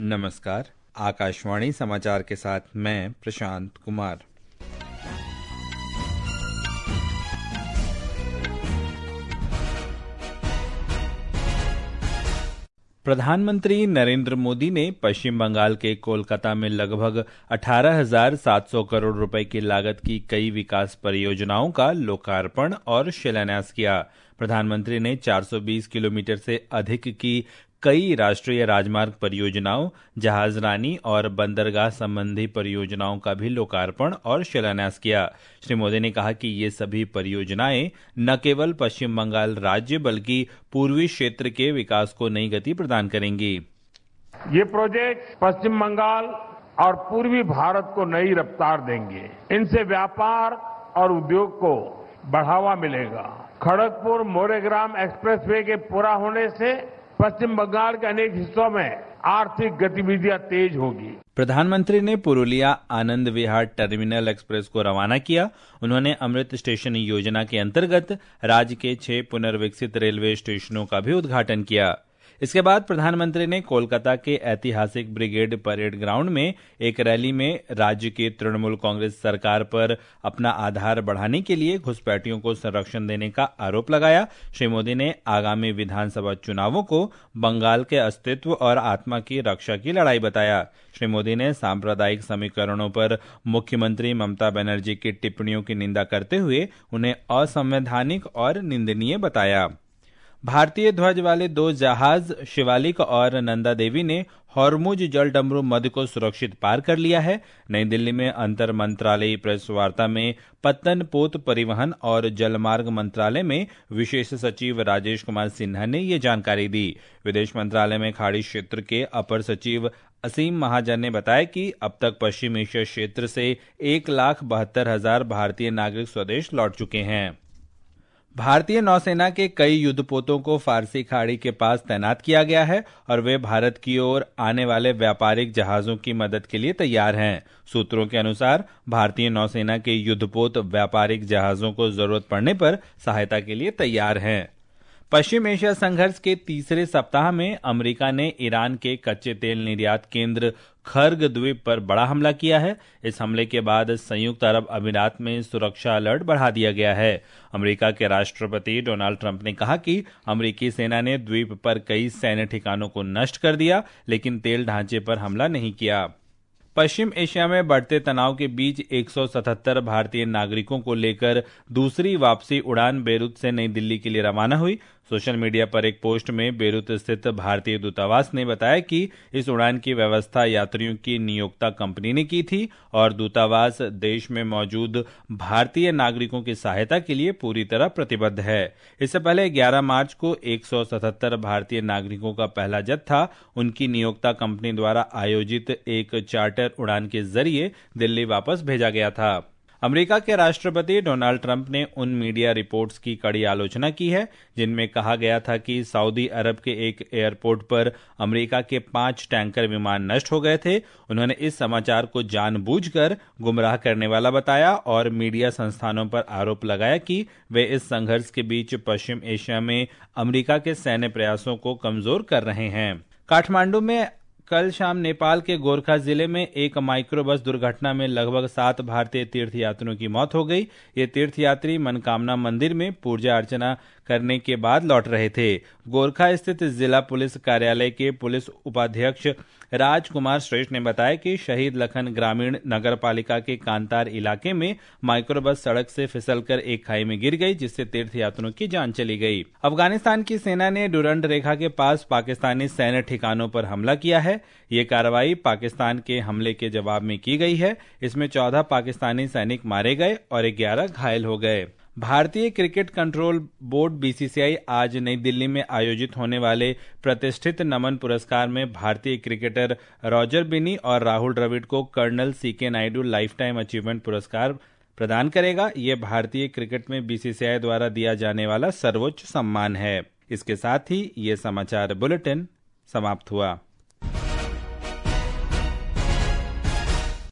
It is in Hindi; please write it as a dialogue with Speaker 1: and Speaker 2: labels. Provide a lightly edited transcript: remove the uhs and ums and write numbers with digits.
Speaker 1: नमस्कार। आकाशवाणी समाचार के साथ मैं प्रशांत कुमार। प्रधानमंत्री नरेंद्र मोदी ने पश्चिम बंगाल के कोलकाता में लगभग 18,700 करोड़ रुपए की लागत की कई विकास परियोजनाओं का लोकार्पण और शिलान्यास किया। प्रधानमंत्री ने 420 किलोमीटर से अधिक की कई राष्ट्रीय राजमार्ग परियोजनाओं, जहाजरानी और बंदरगाह संबंधी परियोजनाओं का भी लोकार्पण और शिलान्यास किया। श्री मोदी ने कहा कि ये सभी परियोजनाएं न केवल पश्चिम बंगाल राज्य बल्कि पूर्वी क्षेत्र के विकास को नई गति प्रदान करेंगी।
Speaker 2: ये प्रोजेक्ट पश्चिम बंगाल और पूर्वी भारत को नई रफ्तार देंगे। इनसे व्यापार और उद्योग को बढ़ावा मिलेगा। खड़गपुर मोरेग्राम एक्सप्रेसवे के पूरा होने से पश्चिम बंगाल के अनेक हिस्सों में आर्थिक गतिविधियां तेज होगी।
Speaker 1: प्रधानमंत्री ने पुरुलिया आनंद विहार टर्मिनल एक्सप्रेस को रवाना किया। उन्होंने अमृत स्टेशन योजना के अंतर्गत राज्य के 6 पुनर्विकसित रेलवे स्टेशनों का भी उद्घाटन किया। इसके बाद प्रधानमंत्री ने कोलकाता के ऐतिहासिक ब्रिगेड परेड ग्राउंड में एक रैली में राज्य की तृणमूल कांग्रेस सरकार पर अपना आधार बढ़ाने के लिए घुसपैठियों को संरक्षण देने का आरोप लगाया। श्री मोदी ने आगामी विधानसभा चुनावों को बंगाल के अस्तित्व और आत्मा की रक्षा की लड़ाई बताया। श्री मोदी ने सांप्रदायिक समीकरणों पर मुख्यमंत्री ममता बनर्जी की टिप्पणियों की निंदा करते हुए उन्हें असंवैधानिक और निंदनीय बताया। भारतीय ध्वज वाले 2 जहाज शिवालिक और नंदा देवी ने हॉर्मुज जलडमरू मध्य को सुरक्षित पार कर लिया है। नई दिल्ली में अंतर मंत्रालयी प्रेस वार्ता में पत्तन पोत परिवहन और जलमार्ग मंत्रालय में विशेष सचिव राजेश कुमार सिन्हा ने ये जानकारी दी। विदेश मंत्रालय में खाड़ी क्षेत्र के अपर सचिव असीम महाजन ने बताया कि अब तक पश्चिम एशिया क्षेत्र से 1,72,000 भारतीय नागरिक स्वदेश लौट चुके हैं। भारतीय नौसेना के कई युद्धपोतों को फारसी खाड़ी के पास तैनात किया गया है और वे भारत की ओर आने वाले व्यापारिक जहाजों की मदद के लिए तैयार हैं। सूत्रों के अनुसार भारतीय नौसेना के युद्धपोत व्यापारिक जहाजों को जरूरत पड़ने पर सहायता के लिए तैयार हैं। पश्चिम एशिया संघर्ष के तीसरे सप्ताह में अमेरिका ने ईरान के कच्चे तेल निर्यात केंद्र खर्ग द्वीप पर बड़ा हमला किया है। इस हमले के बाद संयुक्त अरब अमीरात में सुरक्षा अलर्ट बढ़ा दिया गया है। अमेरिका के राष्ट्रपति डोनाल्ड ट्रंप ने कहा कि अमेरिकी सेना ने द्वीप पर कई सैन्य ठिकानों को नष्ट कर दिया, लेकिन तेल ढांचे पर हमला नहीं किया। पश्चिम एशिया में बढ़ते तनाव के बीच 177 भारतीय नागरिकों को लेकर दूसरी वापसी उड़ान बेरूत से नई दिल्ली के लिए रवाना हुई। सोशल मीडिया पर एक पोस्ट में बेरूत स्थित भारतीय दूतावास ने बताया कि इस उड़ान की व्यवस्था यात्रियों की नियोक्ता कंपनी ने की थी और दूतावास देश में मौजूद भारतीय नागरिकों की सहायता के लिए पूरी तरह प्रतिबद्ध है। इससे पहले 11 मार्च को 177 भारतीय नागरिकों का पहला जत्था उनकी नियोक्ता कंपनी द्वारा आयोजित एक चार्टर उड़ान के जरिए दिल्ली वापस भेजा गया था। अमेरिका के राष्ट्रपति डोनाल्ड ट्रंप ने उन मीडिया रिपोर्ट्स की कड़ी आलोचना की है जिनमें कहा गया था कि सऊदी अरब के एक एयरपोर्ट पर अमेरिका के 5 टैंकर विमान नष्ट हो गए थे। उन्होंने इस समाचार को जानबूझकर गुमराह करने वाला बताया और मीडिया संस्थानों पर आरोप लगाया कि वे इस संघर्ष के बीच पश्चिम एशिया में अमेरिका के सैन्य प्रयासों को कमजोर कर रहे हैं। काठमांडू में कल शाम नेपाल के गोरखा जिले में एक माइक्रोबस दुर्घटना में लगभग 7 भारतीय तीर्थयात्रियों की मौत हो गई। ये तीर्थयात्री मनकामना मंदिर में पूजा अर्चना करने के बाद लौट रहे थे। गोरखा स्थित जिला पुलिस कार्यालय के पुलिस उपाध्यक्ष राजकुमार श्रेष्ठ ने बताया कि शहीद लखन ग्रामीण नगर पालिका के कांतार इलाके में माइक्रोबस सड़क से फिसलकर एक खाई में गिर गई, जिससे तीर्थयात्रियों की जान चली गई। अफगानिस्तान की सेना ने डुरंड रेखा के पास पाकिस्तानी सैन्य ठिकानों पर हमला किया है। ये कार्रवाई पाकिस्तान के हमले के जवाब में की गई है। इसमें 14 पाकिस्तानी सैनिक मारे गए और 11 घायल हो गए। भारतीय क्रिकेट कंट्रोल बोर्ड बीसीसीआई आज नई दिल्ली में आयोजित होने वाले प्रतिष्ठित नमन पुरस्कार में भारतीय क्रिकेटर रॉजर बिनी और राहुल द्रविड़ को colonel C K Nayudu lifetime achievement पुरस्कार प्रदान करेगा। यह भारतीय क्रिकेट में बीसीसीआई द्वारा दिया जाने वाला सर्वोच्च सम्मान है। इसके साथ ही ये समाचार बुलेटिन समाप्त हुआ।